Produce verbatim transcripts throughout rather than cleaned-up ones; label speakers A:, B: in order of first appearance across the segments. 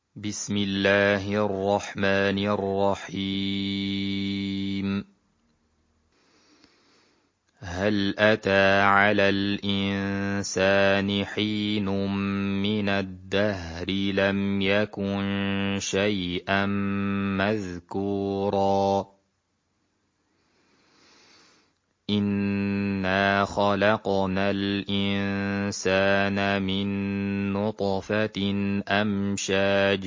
A: بسم الله الرحمن الرحيم. هل أتى على الإنسان حين من الدهر لم يكن شيئا مذكورا إنا خلقنا الإنسان من نطفة أمشاج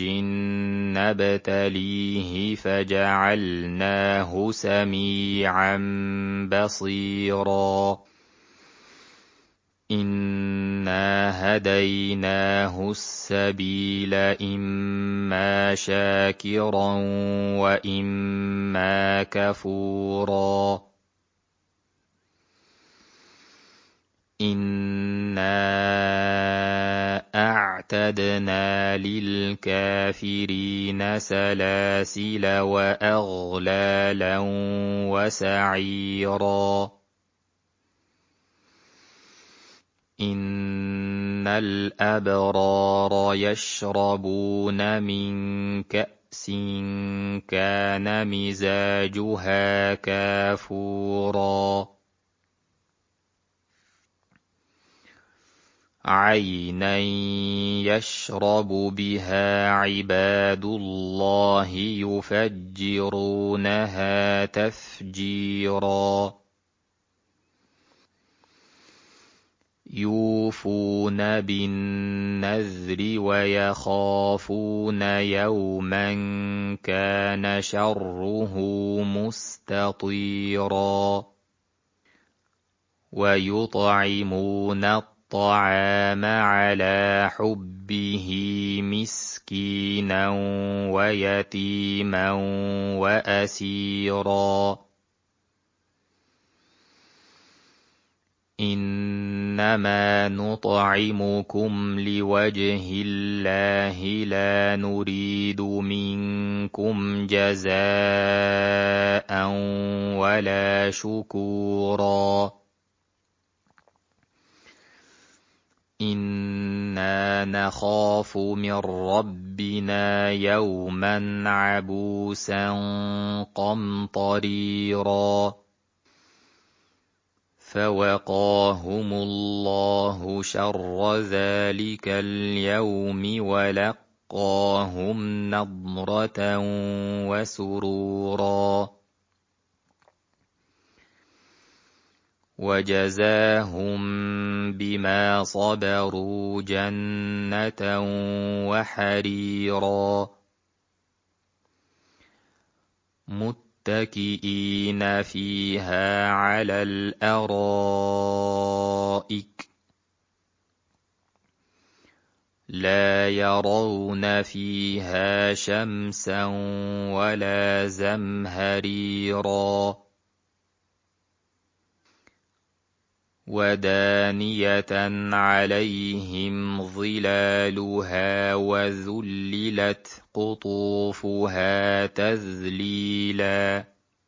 A: نبتليه فجعلناه سميعا بصيرا إنا هديناه السبيل إما شاكرا وإما كفورا إنا أعتدنا للكافرين سلاسل وأغلالا وسعيرا إن الأبرار يشربون من كأس كان مزاجها كافورا عينا يشرب بها عباد الله يفجرونها تفجيرا يوفون بالنذر ويخافون يوما كان شره مستطيرا ويطعمون الطعام على حبه مسكينا ويتيما وأسيرا إنما نطعمكم لوجه الله لا نريد منكم جزاء ولا شكورا إنا نخاف من ربنا يوما عبوسا قمطريرا فوقاهم الله شر ذلك اليوم ولقاهم نضرة وسرورا وجزاهم بما صبروا جنة وحريرا متكئين فيها على الأرائك لا يرون فيها شمسا ولا زمهريرا ودانية عليهم ظلالها وذللت قطوفها تذليلا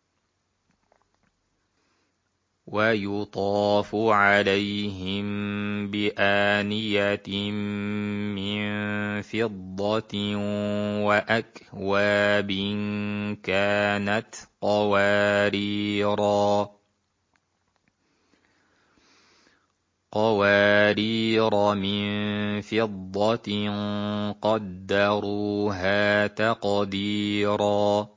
A: ويطاف عليهم بآنية من فضة وأكواب كانت قواريرا قوارير من فضة قدروها تقديرا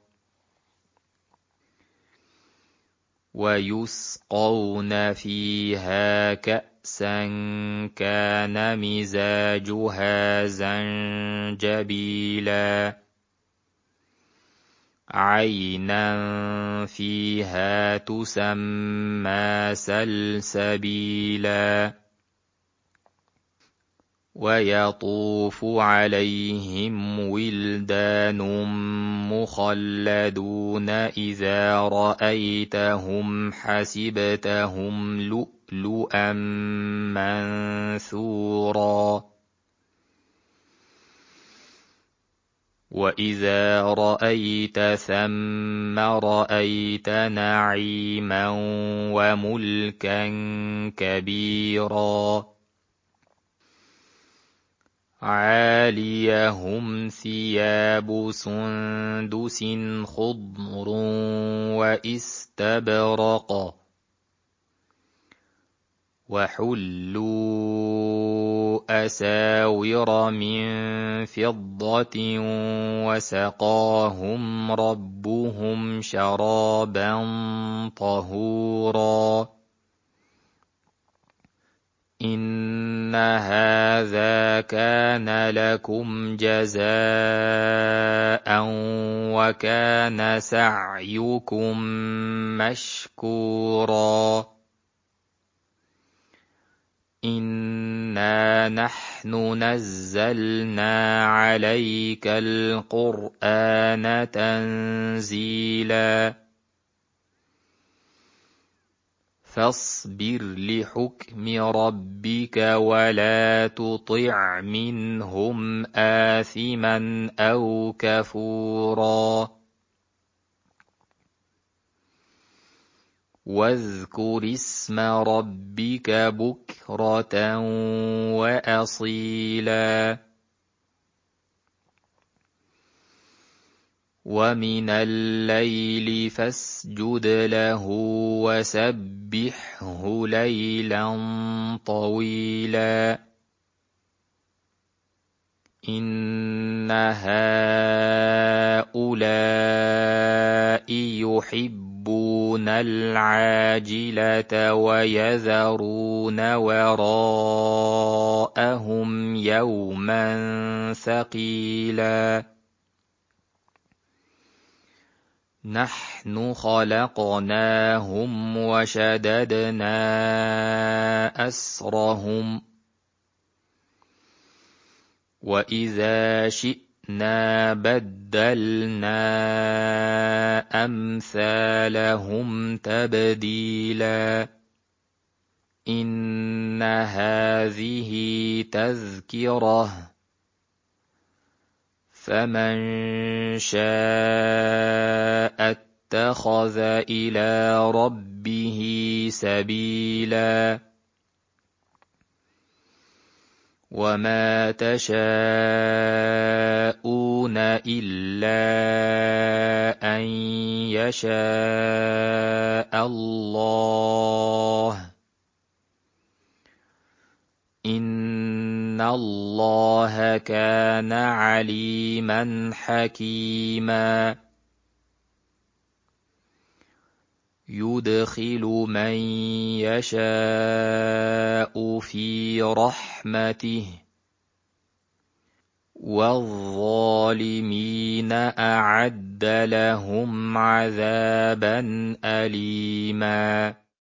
A: ويسقون فيها كأسا كان مزاجها زنجبيلا عينا فيها تسمى سلسبيلا ويطوف عليهم ولدان مخلدون إذا رأيتهم حسبتهم لؤلؤا منثورا وإذا رأيت ثم رأيت نعيما وملكا كبيرا عاليهم ثياب سندس خضر واستبرق وحلوا أساور من فضة وسقاهم ربهم شرابا طهورا إن هذا كان لكم جزاء وكان سعيكم مشكورا إنا نحن نزلنا عليك القرآن تنزيلا فاصبر لحكم ربك ولا تطع منهم آثما أو كفورا واذكر اسم ربك بكرة وأصيلا ومن الليل فاسجد له وسبحه ليلا طويلا إن هؤلاء يحبون العاجلة ويذرون وراءهم يوما ثقيلا نحن خلقناهم وشددنا أسرهم وإذا شئنا بدلنا أمثالهم تبديلا إن هذه تذكرة فمن شاء اتخذ إلى ربه سبيلا وما تشاءون إلا أن يشاء الله إن الله كان عليما حكيما يدخل من يشاء في رحمته والظالمين أعد لهم عذابا أليما